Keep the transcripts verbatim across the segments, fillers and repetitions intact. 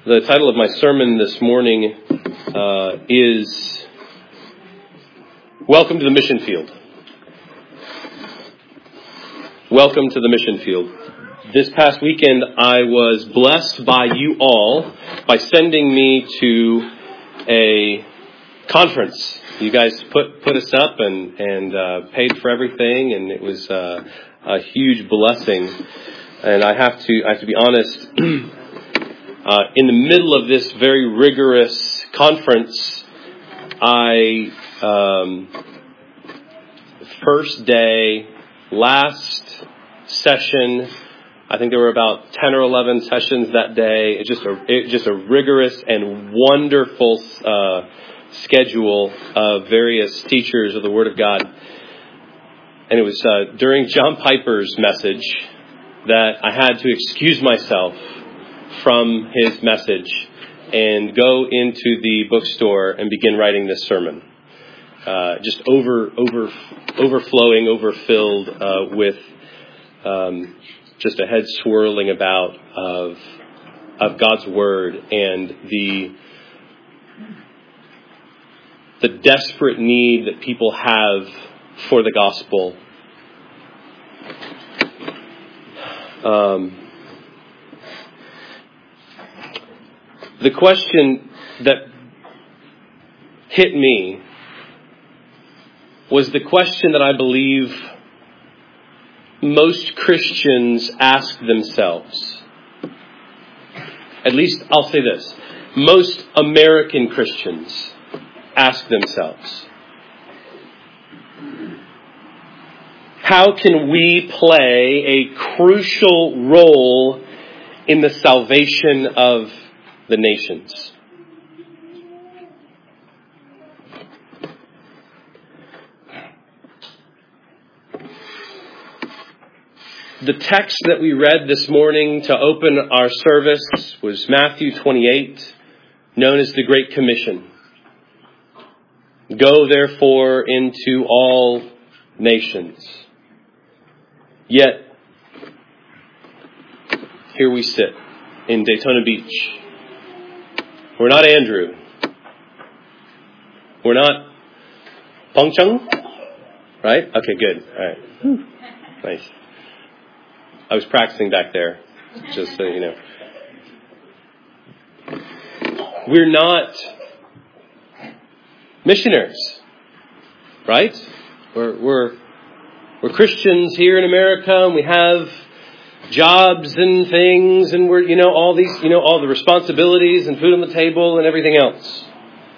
The title of my sermon this morning uh, is Welcome to the Mission Field. Welcome to the Mission Field. This past weekend, I was blessed by you all by sending me to a conference. You guys put put us up and and uh, paid for everything, and it was uh, a huge blessing. And I have to I have to be honest. Uh, in the middle of this very rigorous conference, I, um, first day, last session, I think there were about ten or eleven sessions that day. It's just a, it, just a rigorous and wonderful uh, schedule of various teachers of the Word of God. And it was uh, during John Piper's message that I had to excuse myself from his message and go into the bookstore and begin writing this sermon. Uh, just over, over, overflowing, overfilled uh, with um, just a head swirling about of of God's word and the the desperate need that people have for the gospel. Um, The question that hit me was the question that I believe most Christians ask themselves. At least I'll say this. Most American Christians ask themselves. How can we play a crucial role in the salvation of the nations? The text that we read this morning to open our service was Matthew twenty-eight, known as the Great Commission. Go therefore into all nations. Yet, here we sit in Daytona Beach. We're not Andrew. We're not Peng Chung. Right? Okay, good. All right. Whew. Nice. I was practicing back there, just so you know. We're not missionaries. Right? We're, we're, we're Christians here in America, and we have jobs and things, and we're, you know, all these, you know, all the responsibilities and food on the table and everything else.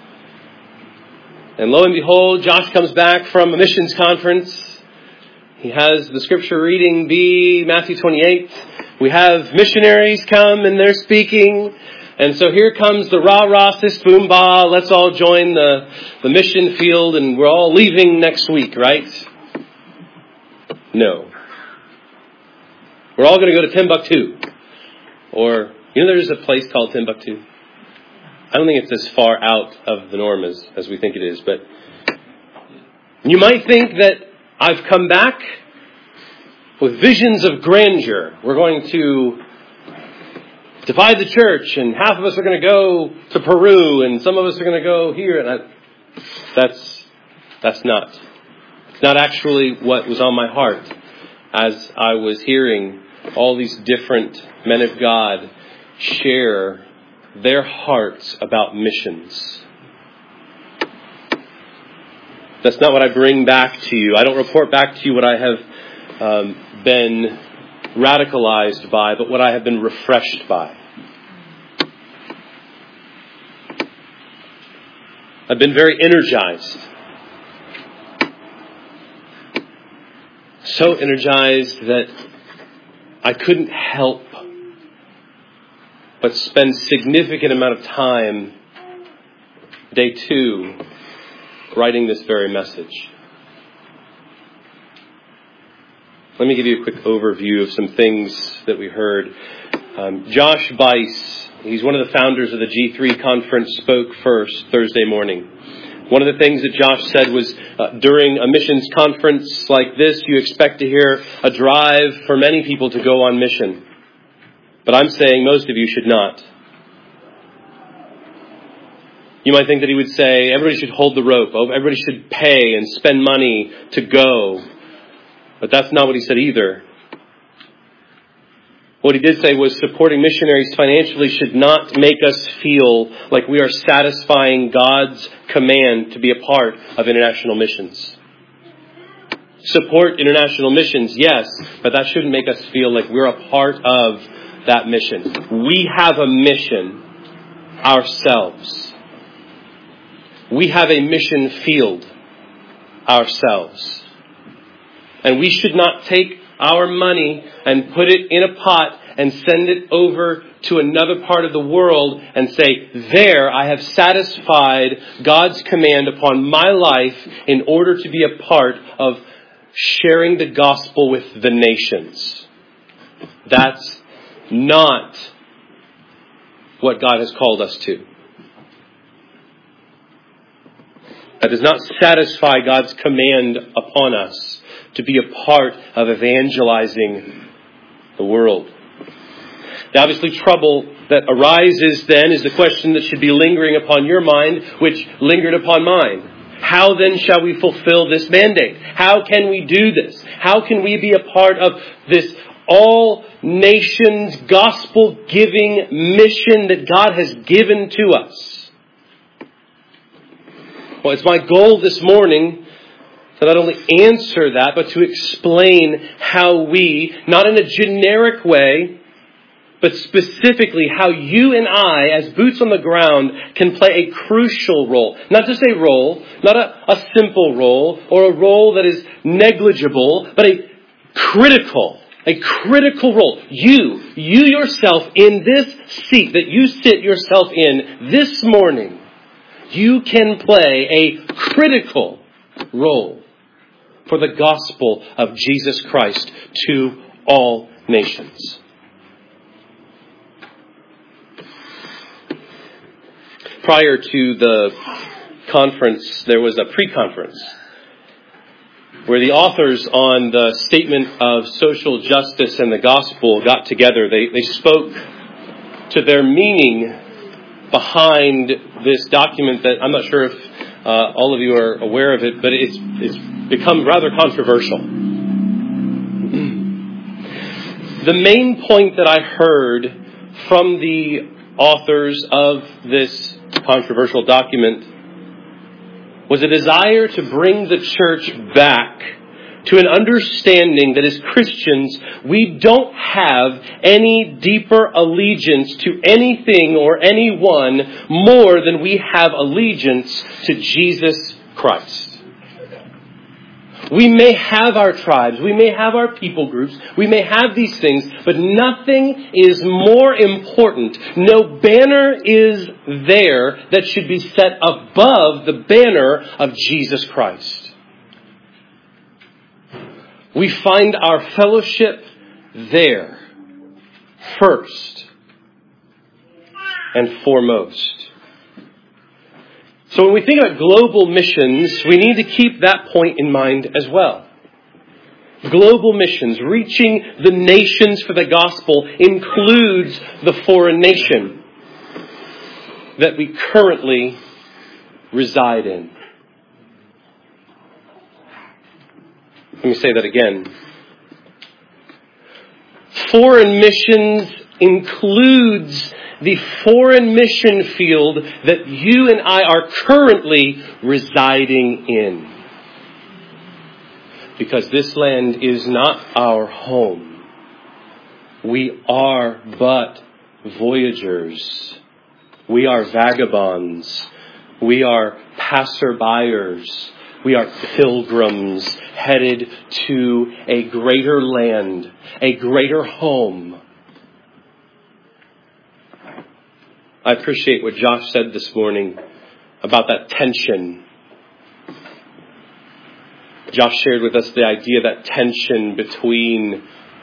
And lo and behold, Josh comes back from a missions conference. He has the scripture reading be Matthew twenty-eight. We have missionaries come and they're speaking. And so here comes the rah-rah, sis, boom, bah. Let's all join the, the mission field, and we're all leaving next week, right? No. We're all going to go to Timbuktu. Or, you know, there's a place called Timbuktu. I don't think it's as far out of the norm as, as we think it is. But you might think that I've come back with visions of grandeur. We're going to divide the church, and half of us are going to go to Peru, and some of us are going to go here. And I, that's, that's not. It's not actually what was on my heart as I was hearing all these different men of God share their hearts about missions. That's not what I bring back to you. I don't report back to you what I have um, been radicalized by, but what I have been refreshed by. I've been very energized. So energized that I couldn't help but spend significant amount of time, day two, writing this very message. Let me give you a quick overview of some things that we heard. Um, Josh Buice, he's one of the founders of the G three conference, spoke first Thursday morning. One of the things that Josh said was, uh, during a missions conference like this, you expect to hear a drive for many people to go on mission. But I'm saying most of you should not. You might think that he would say, everybody should hold the rope. Everybody should pay and spend money to go. But that's not what he said either. What he did say was supporting missionaries financially should not make us feel like we are satisfying God's command to be a part of international missions. Support international missions, yes, but that shouldn't make us feel like we're a part of that mission. We have a mission ourselves. We have a mission field ourselves. And we should not take our money and put it in a pot and send it over to another part of the world and say, there I have satisfied God's command upon my life in order to be a part of sharing the gospel with the nations. That's not what God has called us to. That does not satisfy God's command upon us to be a part of evangelizing the world. The obviously trouble that arises then is the question that should be lingering upon your mind, which lingered upon mine. How then shall we fulfill this mandate? How can we do this? How can we be a part of this all nations gospel-giving mission that God has given to us? Well, it's my goal this morning to not only answer that, but to explain how we, not in a generic way, but specifically how you and I, as boots on the ground, can play a crucial role. Not just a role, not a, a simple role, or a role that is negligible, but a critical, a critical role. You, you yourself in this seat that you sit yourself in this morning, you can play a critical role for the gospel of Jesus Christ to all nations. Prior to the conference, there was a pre-conference where the authors on the statement of social justice and the gospel got together. They, they spoke to their meaning behind this document that I'm not sure if uh, all of you are aware of it, but it's, it's become rather controversial. The main point that I heard from the authors of this controversial document was a desire to bring the church back to an understanding that as Christians, we don't have any deeper allegiance to anything or anyone more than we have allegiance to Jesus Christ. We may have our tribes, we may have our people groups, we may have these things, but nothing is more important. No banner is there that should be set above the banner of Jesus Christ. We find our fellowship there, first and foremost. So when we think about global missions, we need to keep that point in mind as well. Global missions, reaching the nations for the gospel, includes the foreign nation that we currently reside in. Let me say that again. Foreign missions includes the foreign mission field that you and I are currently residing in. Because this land is not our home. We are but voyagers. We are vagabonds. We are passerbyers. We are pilgrims headed to a greater land, a greater home. I appreciate what Josh said this morning about that tension. Josh shared with us the idea that tension between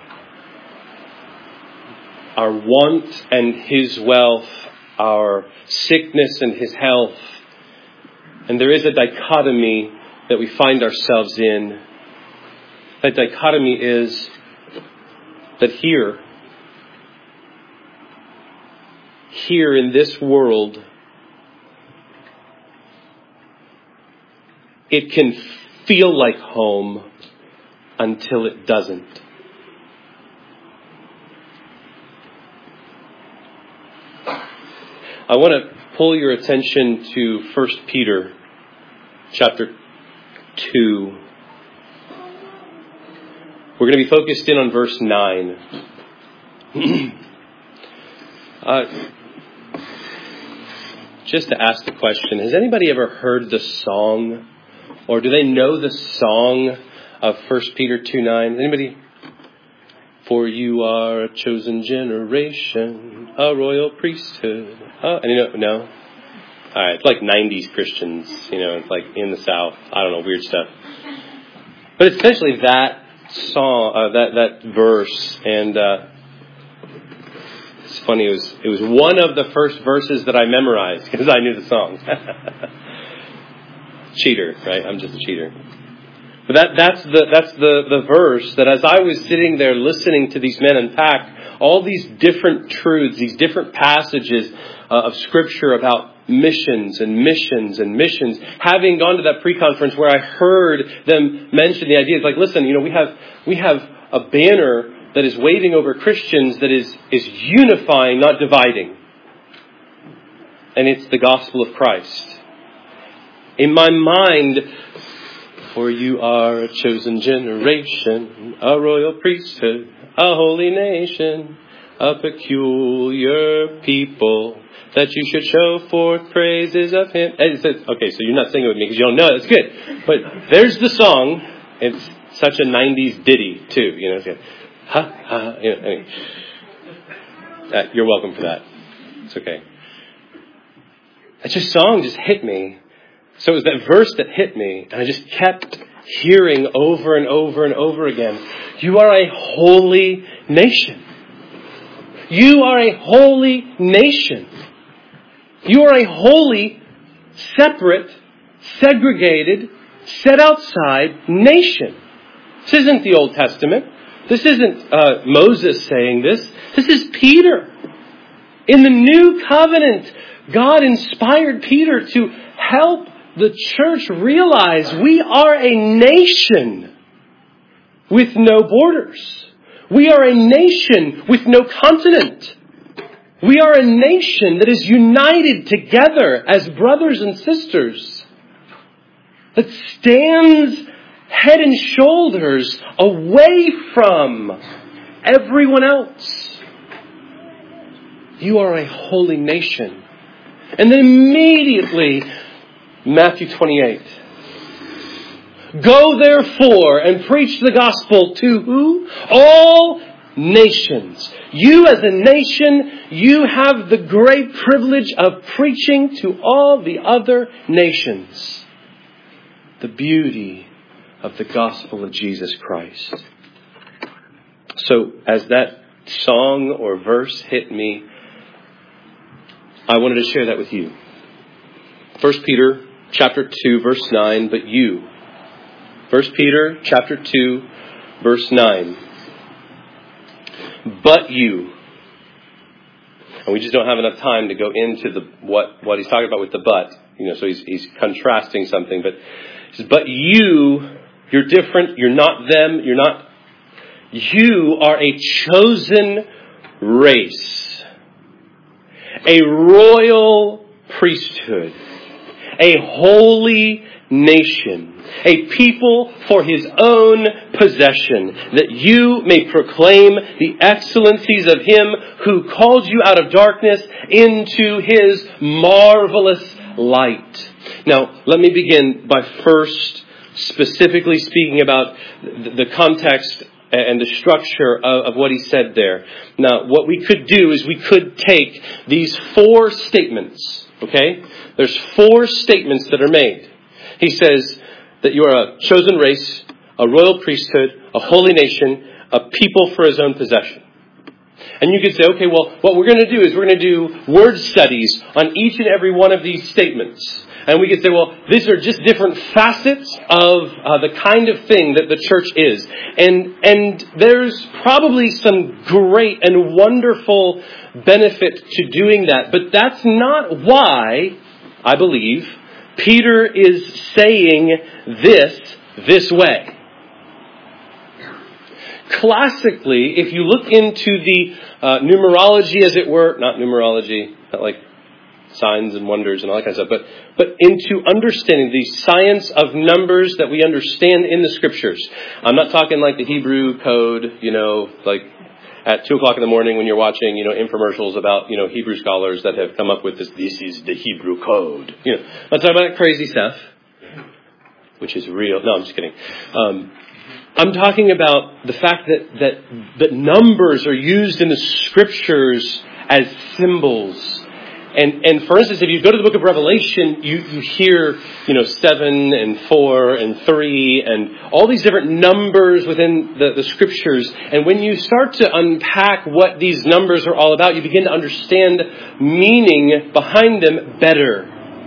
our want and his wealth, our sickness and his health. And there is a dichotomy that we find ourselves in. That dichotomy is that here, here in this world, it can feel like home until it doesn't. I want to pull your attention to First Peter chapter two. We're going to be focused in on verse nine. uh, just to ask the question, has anybody ever heard the song, or do they know the song of First Peter two nine? Anybody? For you are a chosen generation, a royal priesthood. Oh, and you know, no? All right, it's like nineties Christians, you know, it's like in the South. I don't know, weird stuff. But it's essentially that song, uh, that that verse, and uh, it's funny. It was it was one of the first verses that I memorized because I knew the song. Cheater, right? I'm just a cheater. But that that's the that's the, the verse that as I was sitting there listening to these men unpack all these different truths, these different passages uh, of Scripture about missions and missions and missions, having gone to that pre-conference where I heard them mention the idea, it's like, listen, you know, we have we have a banner that is waving over Christians that is is unifying, not dividing. And it's the gospel of Christ. In my mind, for you are a chosen generation, a royal priesthood, a holy nation, a peculiar people, that you should show forth praises of Him. And it says, okay, so you're not singing with me because you don't know it. That's good. But there's the song. It's such a nineties ditty, too. You know, it's like, ha, ha. You know, anyway. uh, you're welcome for that. It's okay. That just song just hit me. So it was that verse that hit me, and I just kept hearing over and over and over again, you are a holy nation. You are a holy nation. You are a holy, separate, segregated, set outside nation. This isn't the Old Testament. This isn't uh, Moses saying this. This is Peter. In the New Covenant, God inspired Peter to help the church realize we are a nation with no borders. We are a nation with no continent. We are a nation that is united together as brothers and sisters, that stands head and shoulders away from everyone else. You are a holy nation. And then immediately, Matthew twenty-eight. Go therefore and preach the gospel to who? All nations. You as a nation, you have the great privilege of preaching to all the other nations the beauty of the gospel of Jesus Christ. So as that song or verse hit me, I wanted to share that with you. First Peter chapter two, verse nine, but you. First Peter chapter two, verse nine. But you. And we just don't have enough time to go into the what, what he's talking about with the but. You know, so he's he's contrasting something. But he says, but you, you're different. You're not them. You're not. You are a chosen race. A royal priesthood. A holy nation, a people for His own possession, that you may proclaim the excellencies of Him who called you out of darkness into His marvelous light. Now, let me begin by first specifically speaking about the context and the structure of, of what he said there. Now, what we could do is we could take these four statements, okay? There's four statements that are made. He says that you are a chosen race, a royal priesthood, a holy nation, a people for His own possession. And you could say, okay, well, what we're going to do is we're going to do word studies on each and every one of these statements. And we could say, well, these are just different facets of uh, the kind of thing that the church is. And and there's probably some great and wonderful benefit to doing that. But that's not why, I believe, Peter is saying this this way. Classically, if you look into the uh, numerology, as it were, not numerology, not like signs and wonders and all that kind of stuff, but, but into understanding the science of numbers that we understand in the Scriptures. I'm not talking like the Hebrew code, you know, like at two o'clock in the morning when you're watching, you know, infomercials about, you know, Hebrew scholars that have come up with this, this is the Hebrew code. You know, I'm not talking about that crazy stuff, which is real. No, I'm just kidding. Um, I'm talking about the fact that, that, that numbers are used in the Scriptures as symbols. And, and for instance, if you go to the book of Revelation, you, you hear, you know, seven and four and three and all these different numbers within the, the Scriptures. And when you start to unpack what these numbers are all about, you begin to understand meaning behind them better.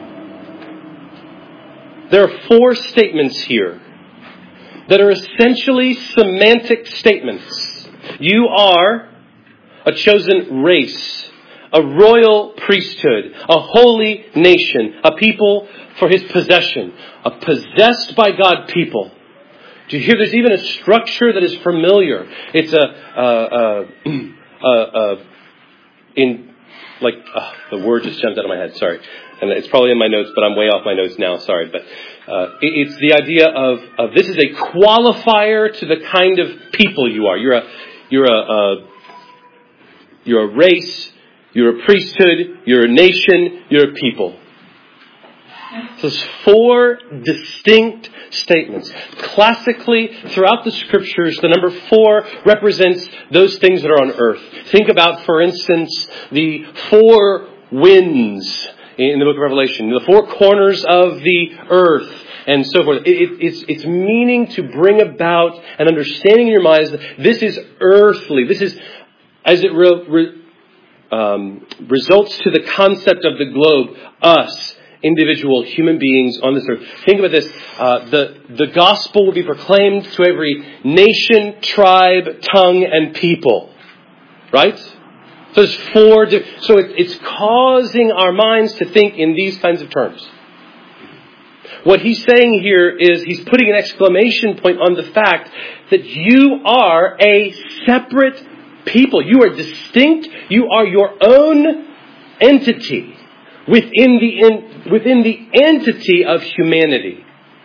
There are four statements here that are essentially semantic statements. You are a chosen race, a royal priesthood, a holy nation, a people for his possession, a possessed by God people. Do you hear? There's even a structure that is familiar. It's a, uh, uh, uh, uh, in, like, uh, the word just jumped out of my head, sorry. And it's probably in my notes, but I'm way off my notes now, sorry. But uh, it's the idea of, of this is a qualifier to the kind of people you are. You're a, you're a, uh, you're a race. You're a priesthood, you're a nation, you're a people. So there's four distinct statements. Classically, throughout the Scriptures, the number four represents those things that are on earth. Think about, for instance, the four winds in the book of Revelation, the four corners of the earth, and so forth. It, it, it's, it's meaning to bring about an understanding in your minds that this is earthly. This is, as it re, re, Um, results to the concept of the globe, us, individual human beings on this earth. Think about this. Uh, the, the gospel will be proclaimed to every nation, tribe, tongue, and people. Right? So there's four. Di- so it, it's causing our minds to think in these kinds of terms. What he's saying here is he's putting an exclamation point on the fact that you are a separate people. You are distinct. You are your own entity within the in, within the entity of humanity.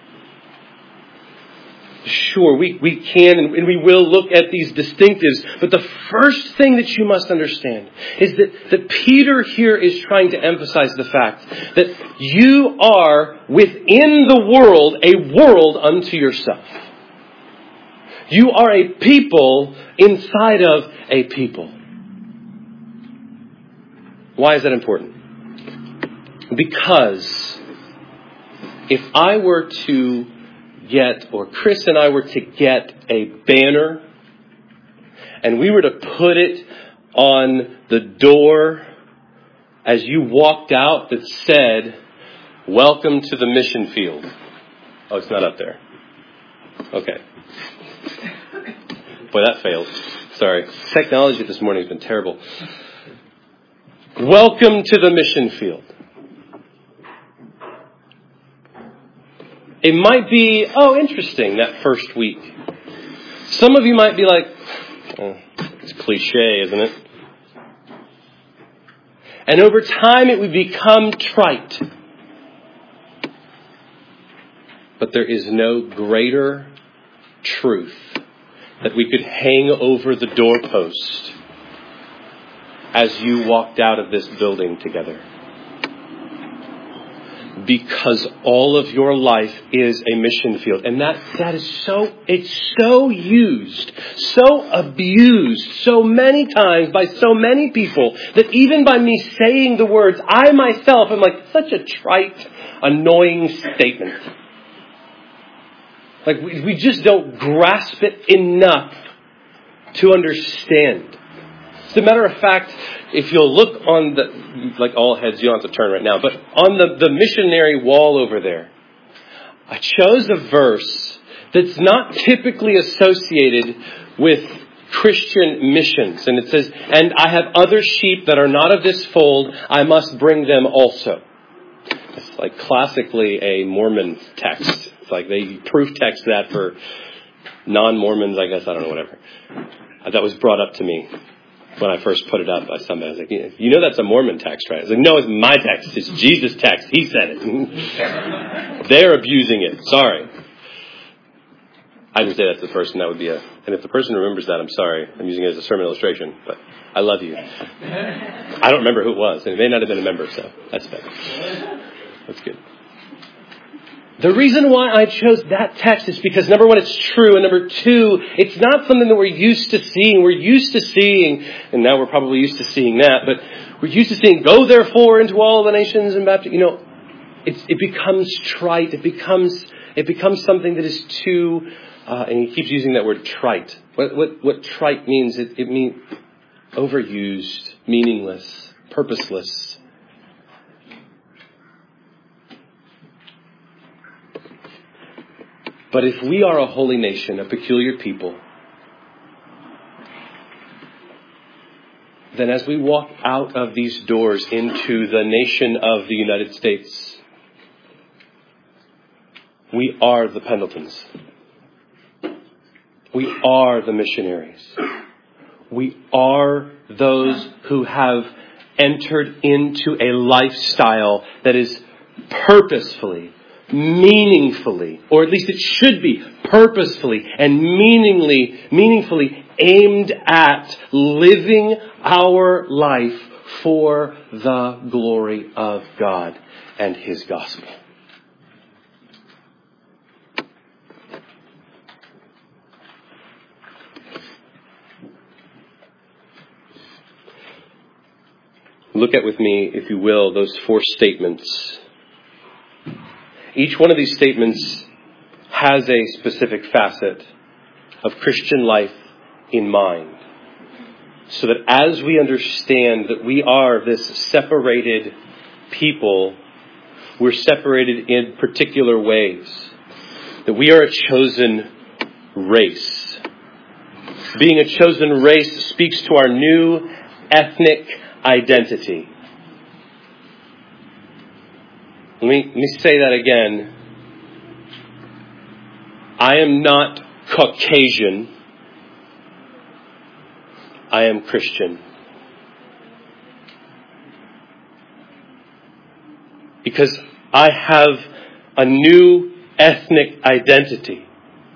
Sure, we, we can and we will look at these distinctives, but the first thing that you must understand is that, that Peter here is trying to emphasize the fact that you are within the world a world unto yourself. You are a people inside of a people. Why is that important? Because if I were to get, or Chris and I were to get a banner, and we were to put it on the door as you walked out that said, "Welcome to the mission field." Oh, it's not up there. Okay. Boy, that failed. Sorry. Technology this morning has been terrible. Welcome to the mission field. It might be, oh, interesting, that first week. Some of you might be like, oh, it's cliche, isn't it? And over time it would become trite. But there is no greater truth that we could hang over the doorpost as you walked out of this building together. Because all of your life is a mission field. And that, that is so, it's so used, so abused so many times by so many people that even by me saying the words, I myself am like, such a trite, annoying statement. Like, we, we just don't grasp it enough to understand. As a matter of fact, if you'll look on the, like all heads, you don't have to turn right now, but on the, the missionary wall over there, I chose a verse that's not typically associated with Christian missions. And it says, "And I have other sheep that are not of this fold, I must bring them also." like classically a Mormon text. It's like they proof text that for non-Mormons, I guess. I don't know, whatever. That was brought up to me when I first put it up by somebody. I was like, you know that's a Mormon text, right? I was like, no, it's my text. It's Jesus' text. He said it. They're abusing it. Sorry. I didn't say that to the person. That would be a... And if the person remembers that, I'm sorry. I'm using it as a sermon illustration. But I love you. I don't remember who it was. And it may not have been a member, so that's better. That's good. The reason why I chose that text is because, number one, it's true. And number two, it's not something that we're used to seeing. We're used to seeing, and now we're probably used to seeing that, but we're used to seeing, go therefore into all the nations and baptize. You know, it's, it becomes trite. It becomes, it becomes something that is too, uh, and he keeps using that word trite. What, what, what trite means, it, it means overused, meaningless, purposeless. But if we are a holy nation, a peculiar people, then as we walk out of these doors into the nation of the United States, we are the Pendletons. We are the missionaries. We are those who have entered into a lifestyle that is purposefully, meaningfully, or at least it should be purposefully and meaningly, meaningfully aimed at living our life for the glory of God and His gospel. Look at with me, if you will, those four statements. Each one of these statements has a specific facet of Christian life in mind. So that as we understand that we are this separated people, we're separated in particular ways. That we are a chosen race. Being a chosen race speaks to our new ethnic identity. Let me, let me say that again. I am not Caucasian. I am Christian. Because I have a new ethnic identity.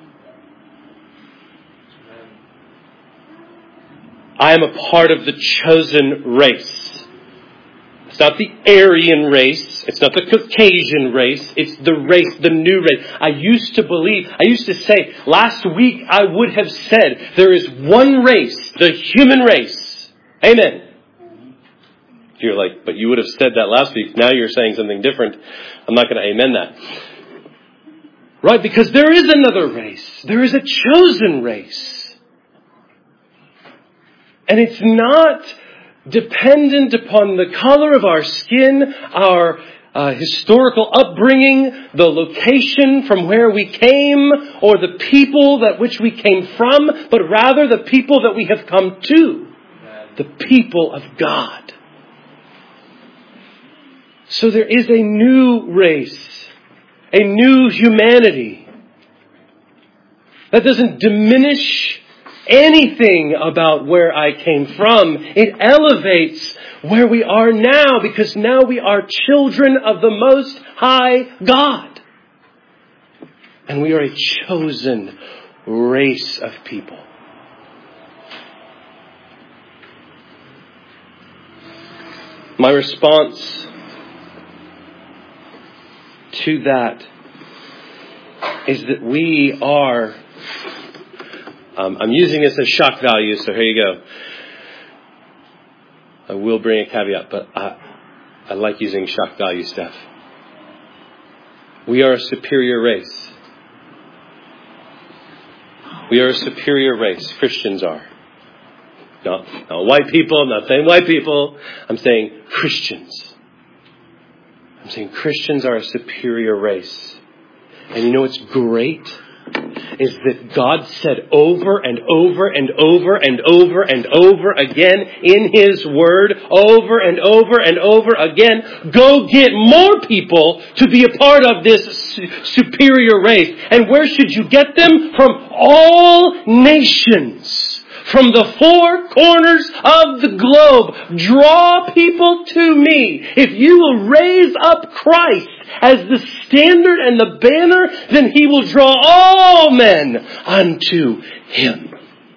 I am a part of the chosen race. It's not the Aryan race. It's not the Caucasian race. It's the race, the new race. I used to believe, I used to say, last week I would have said, there is one race, the human race. Amen. You're like, but you would have said that last week. Now you're saying something different. I'm not going to amen that. Right? Because there is another race. There is a chosen race. And it's not dependent upon the color of our skin, our uh, historical upbringing, the location from where we came, or the people that which we came from, but rather the people that we have come to, the people of God. So there is a new race, a new humanity that doesn't diminish anything about where I came from. It elevates where we are now, because now we are children of the Most High God. And we are a chosen race of people. My response to that is that we are... Um, I'm using this as shock value, so here you go. I will bring a caveat, but I, I like using shock value stuff. We are a superior race. We are a superior race. Christians are. Not, not white people. I'm not saying white people. I'm saying Christians. I'm saying Christians are a superior race. And you know what's great? is that God said over and over and over and over and over again in His Word, over and over and over again, go get more people to be a part of this superior race. And where should you get them? From all nations. From the four corners of the globe, draw people to me. If you will raise up Christ as the standard and the banner, then He will draw all men unto Him.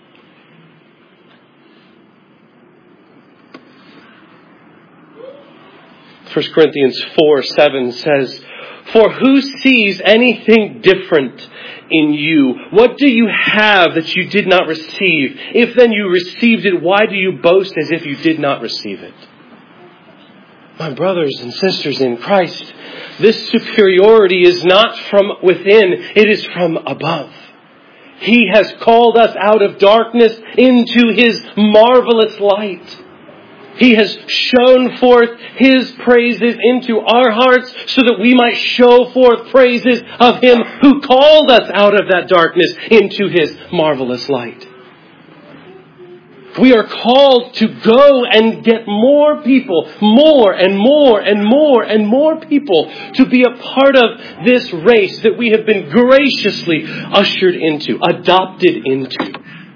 First Corinthians four seven says, "For who sees anything different in you? What do you have that you did not receive? If then you received it, why do you boast as if you did not receive it?" My brothers and sisters in Christ, this superiority is not from within, it is from above. He has called us out of darkness into His marvelous light. He has shown forth His praises into our hearts so that we might show forth praises of Him who called us out of that darkness into His marvelous light. We are called to go and get more people, more and more and more and more people to be a part of this race that we have been graciously ushered into, adopted into.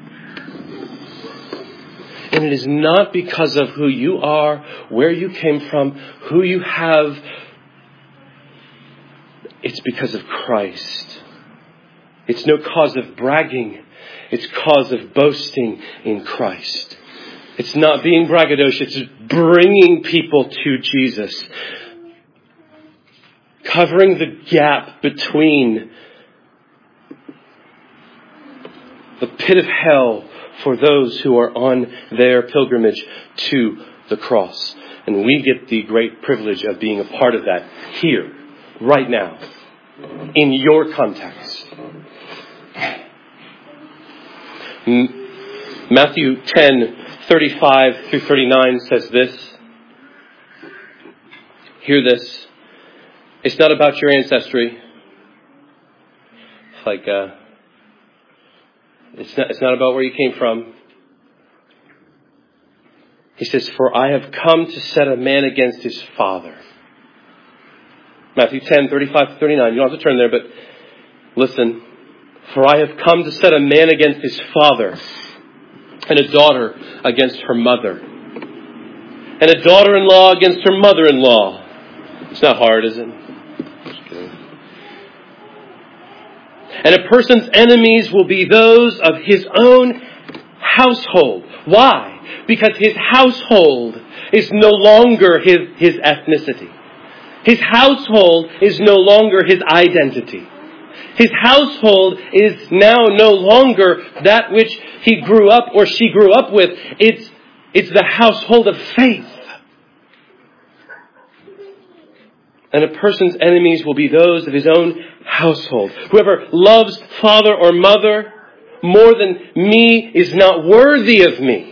And it is not because of who you are, where you came from, who you have. It's because of Christ. It's no cause of bragging. It's cause of boasting in Christ. It's not being braggadocious. It's bringing people to Jesus. Covering the gap between the pit of hell for those who are on their pilgrimage to the cross. And we get the great privilege of being a part of that here, right now, in your context. Matthew ten, thirty-five through thirty-nine says this. Hear this. It's not about your ancestry. Like, uh, It's not, it's not about where you came from. He says, "For I have come to set a man against his father." Matthew ten, thirty-five to thirty-nine. You don't have to turn there, but listen. "For I have come to set a man against his father, and a daughter against her mother, and a daughter-in-law against her mother-in-law." It's not hard, is it? Just kidding. "And a person's enemies will be those of his own household." Why? Because his household is no longer his, his ethnicity. His household is no longer his identity. His household is now no longer that which he grew up or she grew up with. It's, it's the household of faith. "And a person's enemies will be those of his own household. Whoever loves father or mother more than me is not worthy of me.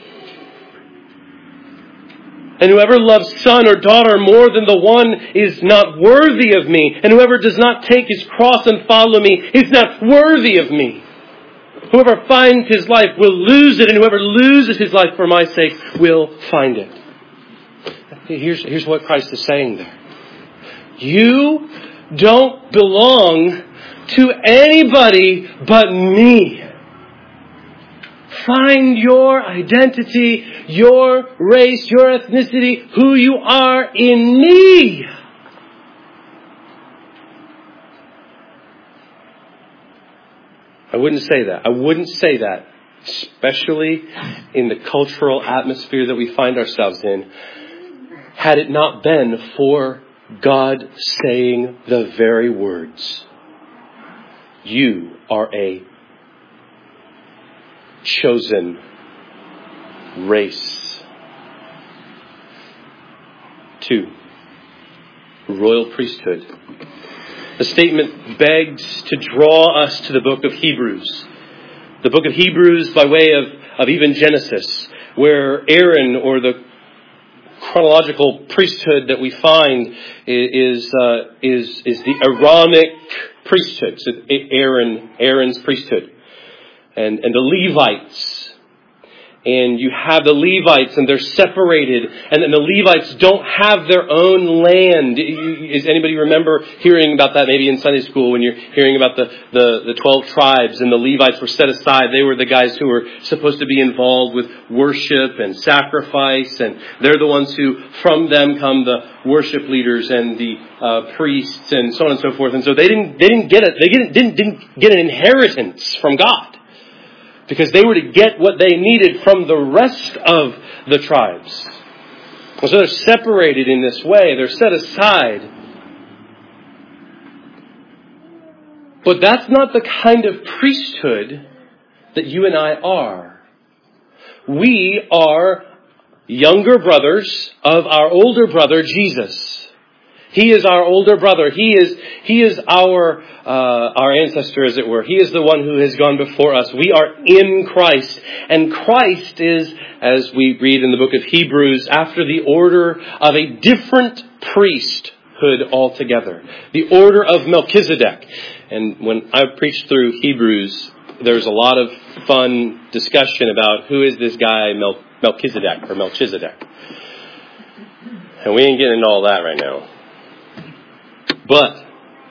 And whoever loves son or daughter more than the one is not worthy of me. And whoever does not take his cross and follow me is not worthy of me. Whoever finds his life will lose it, and whoever loses his life for my sake will find it." Here's, here's what Christ is saying there. You don't belong to anybody but me. Find your identity, your race, your ethnicity, who you are in me. I wouldn't say that. I wouldn't say that, especially in the cultural atmosphere that we find ourselves in, had it not been for God saying the very words, "You are a chosen race." Two, royal priesthood. The statement begs to draw us to the book of Hebrews. The book of Hebrews by way of, of even Genesis, where Aaron, or the chronological priesthood that we find, is uh, is is the Aaronic priesthood. So Aaron, Aaron's priesthood. And, and the Levites. And you have the Levites, and they're separated, and then the Levites don't have their own land. Does anybody remember hearing about that maybe in Sunday school when you're hearing about the, the, the twelve tribes and the Levites were set aside? They were the guys who were supposed to be involved with worship and sacrifice, and they're the ones who, from them come the worship leaders and the uh, priests and so on and so forth. And so they didn't they didn't get it. They didn't, didn't didn't get an inheritance from God. Because they were to get what they needed from the rest of the tribes. And so they're separated in this way. They're set aside. But that's not the kind of priesthood that you and I are. We are younger brothers of our older brother, Jesus. He is our older brother. He is he is our uh, our ancestor, as it were. He is the one who has gone before us. We are in Christ. And Christ is, as we read in the book of Hebrews, after the order of a different priesthood altogether. The order of Melchizedek. And when I preached through Hebrews, there's a lot of fun discussion about who is this guy Mel- Melchizedek or Melchizedek. And we ain't getting into all that right now. But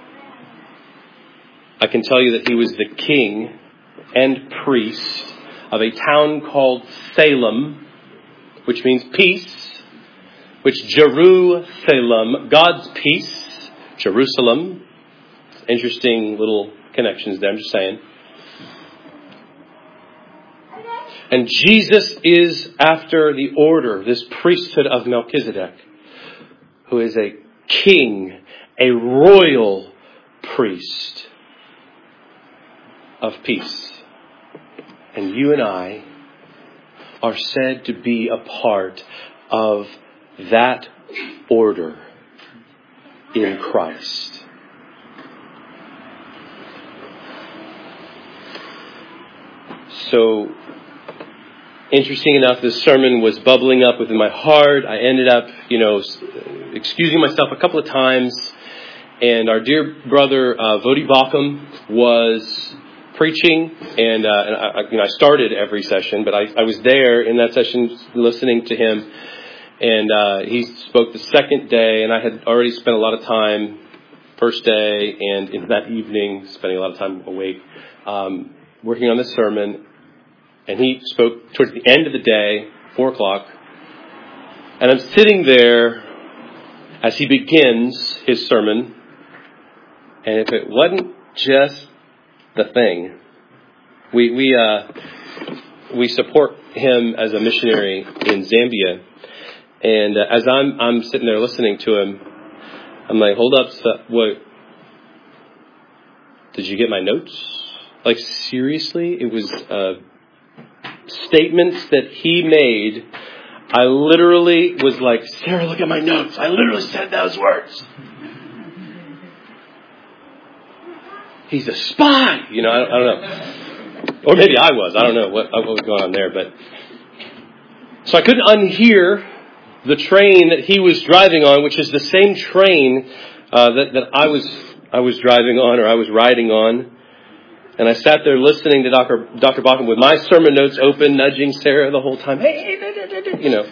I can tell you that he was the king and priest of a town called Salem, which means peace, which Jerusalem, God's peace, Jerusalem. Interesting little connections there, I'm just saying. And Jesus is after the order, this priesthood of Melchizedek, who is a king, a royal priest of peace. And you and I are said to be a part of that order in Christ. So, interesting enough, this sermon was bubbling up within my heart. I ended up, you know, excusing myself a couple of times. And our dear brother, uh, Vodi Bakum, was preaching. And, uh, and I, you know, I started every session, but I, I was there in that session listening to him. And uh, he spoke the second day, and I had already spent a lot of time first day and in that evening, spending a lot of time awake, um, working on this sermon. And he spoke towards the end of the day, four o'clock. And I'm sitting there as he begins his sermon. And if it wasn't just the thing, we we uh, we support him as a missionary in Zambia. And uh, as I'm I'm sitting there listening to him, I'm like, hold up, so, what? Did you get my notes? Like, seriously? It was uh, statements that he made. I literally was like, Sarah, look at my notes. I literally said those words. He's a spy. You know, I don't, I don't know. Or maybe I was. I don't know what, what was going on there. But so I couldn't unhear the train that he was driving on, which is the same train uh, that, that I was I was driving on or I was riding on. And I sat there listening to Doctor Doctor Bakum with my sermon notes open, nudging Sarah the whole time. Hey, you know.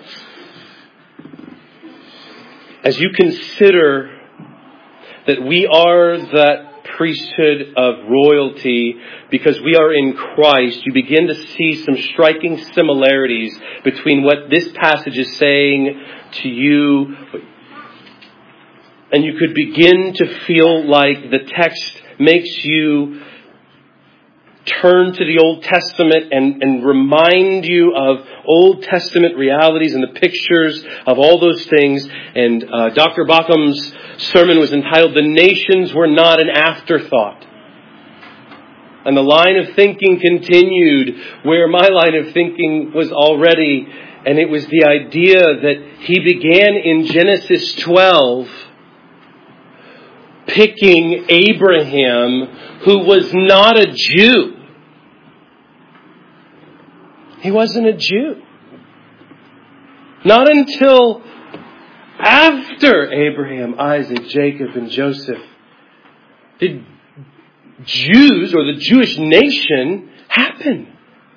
As you consider that we are that priesthood of royalty because we are in Christ, you begin to see some striking similarities between what this passage is saying to you. And you could begin to feel like the text makes you turn to the Old Testament and, and remind you of Old Testament realities and the pictures of all those things. And uh, Doctor Bakum's sermon was entitled, "The Nations Were Not an Afterthought." And the line of thinking continued where my line of thinking was already. And it was the idea that he began in Genesis twelve picking Abraham, who was not a Jew. He wasn't a Jew. Not until after Abraham, Isaac, Jacob, and Joseph did Jews or the Jewish nation happen.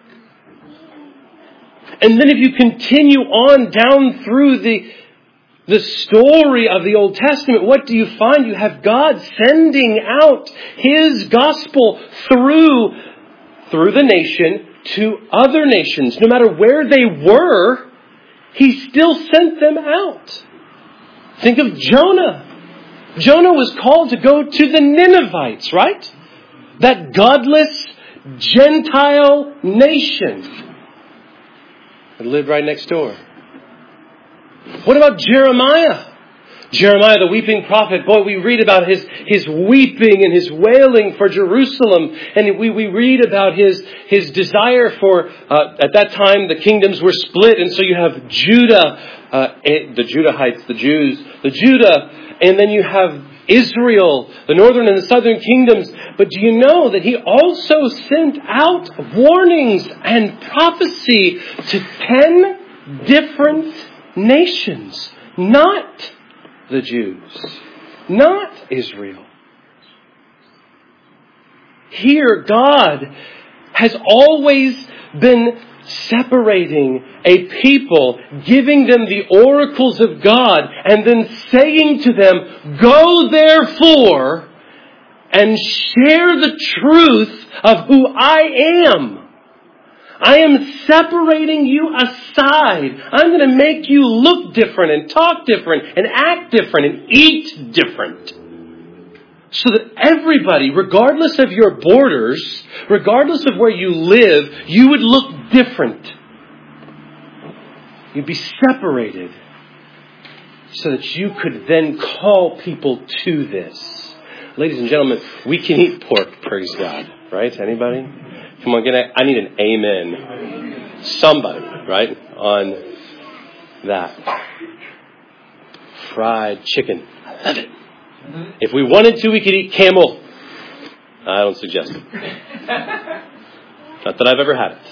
And then if you continue on down through the, the story of the Old Testament, what do you find? You have God sending out His gospel through, through the nation to other nations. No matter where they were, He still sent them out. Think of Jonah. Jonah was called to go to the Ninevites, right? That godless Gentile nation that lived right next door. What about Jeremiah? Jeremiah, the weeping prophet. Boy, we read about his, his weeping and his wailing for Jerusalem. And we, we read about his, his desire for, uh, at that time, the kingdoms were split. And so you have Judah, uh, the Judahites, the Jews, the Judah, and then you have Israel, the northern and the southern kingdoms. But do you know that he also sent out warnings and prophecy to ten different nations? Not the Jews, not Israel. Here, God has always been separating a people, giving them the oracles of God, and then saying to them, go therefore and share the truth of who I am. I am separating you aside. I'm going to make you look different and talk different and act different and eat different. So that everybody, regardless of your borders, regardless of where you live, you would look different. You'd be separated so that you could then call people to this. Ladies and gentlemen, we can eat pork, praise God. Right? Anybody? Come on, get a, I need an amen. Somebody, right? On that. Fried chicken. I love it. If we wanted to, we could eat camel. I don't suggest it. Not that I've ever had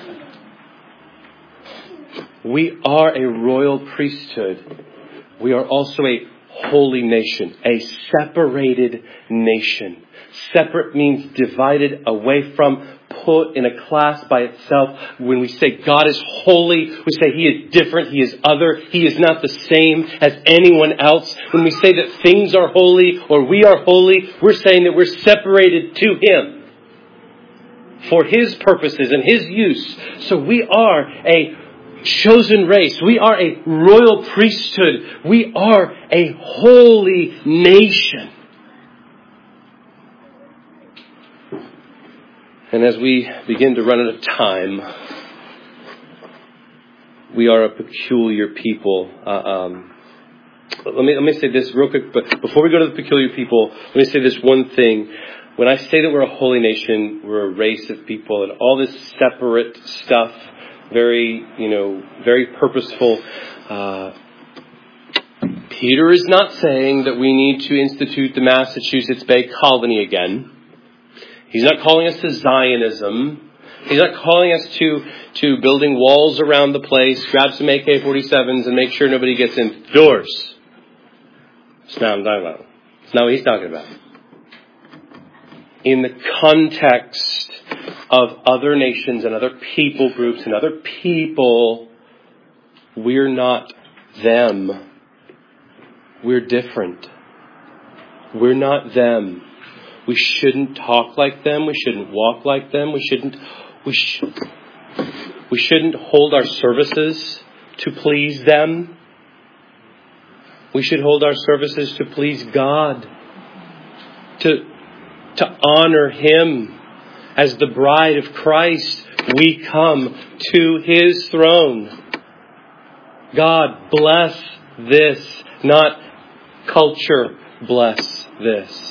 it. We are a royal priesthood. We are also a holy nation, a separated nation. Separate means divided away from, put in a class by itself. When we say God is holy, we say He is different, He is other, He is not the same as anyone else. When we say that things are holy or we are holy, we're saying that we're separated to Him for His purposes and His use. So we are a chosen race. We are a royal priesthood. We are a holy nation. And as we begin to run out of time, we are a peculiar people. Uh, um, let me let me say this real quick. But before we go to the peculiar people, let me say this one thing. When I say that we're a holy nation, we're a race of people, and all this separate stuff, very you know, very purposeful. Uh, Peter is not saying that we need to institute the Massachusetts Bay Colony again. He's not calling us to Zionism. He's not calling us to, to building walls around the place, grab some A K forty-sevens and make sure nobody gets indoors. That's not what I'm talking about. That's not what he's talking about. In the context of other nations and other people groups and other people, we're not them. We're different. We're not them. We shouldn't talk like them. We shouldn't walk like them. We shouldn't, we, sh- we shouldn't hold our services to please them. We should hold our services to please God. To, to honor Him. As the bride of Christ, we come to His throne. God bless this, not culture bless this.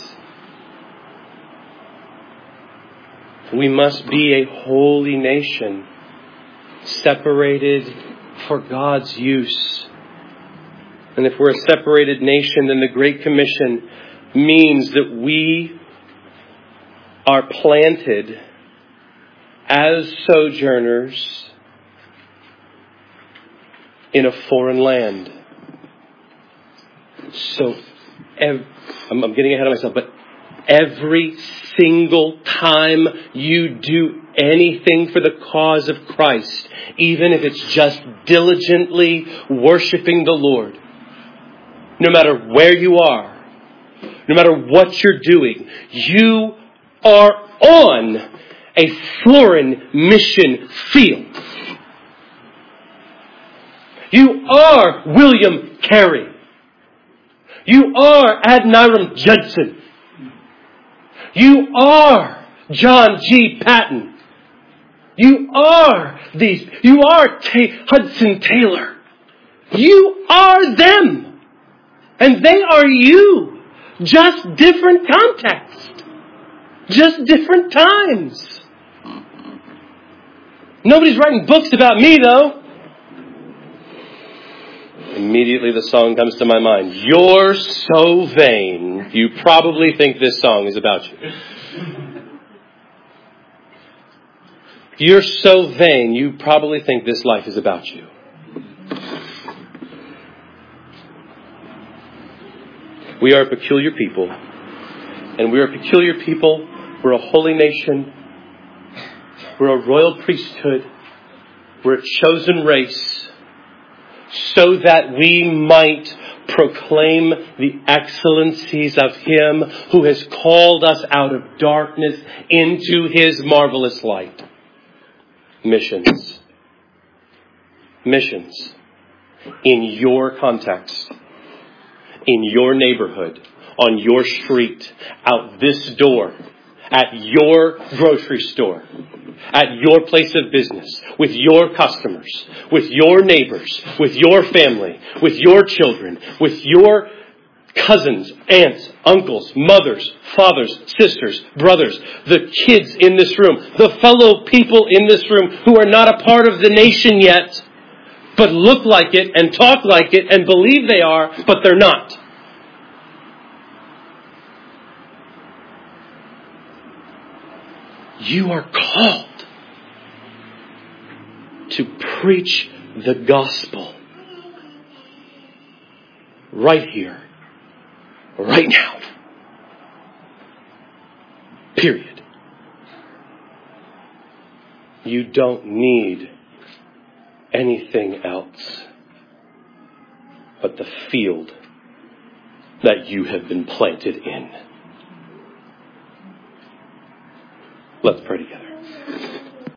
We must be a holy nation, separated for God's use. And if we're a separated nation, then the Great Commission means that we are planted as sojourners in a foreign land. So, I'm getting ahead of myself, but every single time you do anything for the cause of Christ, even if it's just diligently worshiping the Lord, no matter where you are, no matter what you're doing, you are on a foreign mission field. You are William Carey. You are Adoniram Judson. You are John G. Patton. You are these. You are Ta- Hudson Taylor. You are them. And they are you. Just different context. Just different times. Nobody's writing books about me, though. Immediately the song comes to my mind. You're so vain. You probably think this song is about you. You're so vain. You probably think this life is about you. We are a peculiar people. And we are a peculiar people. We're a holy nation. We're a royal priesthood. We're a chosen race. So that we might proclaim the excellencies of Him who has called us out of darkness into His marvelous light. Missions. Missions. In your context. In your neighborhood. On your street. Out this door. At your grocery store. At your place of business, with your customers, with your neighbors, with your family, with your children, with your cousins, aunts, uncles, mothers, fathers, sisters, brothers, the kids in this room, the fellow people in this room who are not a part of the nation yet, but look like it and talk like it and believe they are, but they're not. You are called to preach the gospel right here, right now. Period. You don't need anything else but the field that you have been planted in. Let's pray together.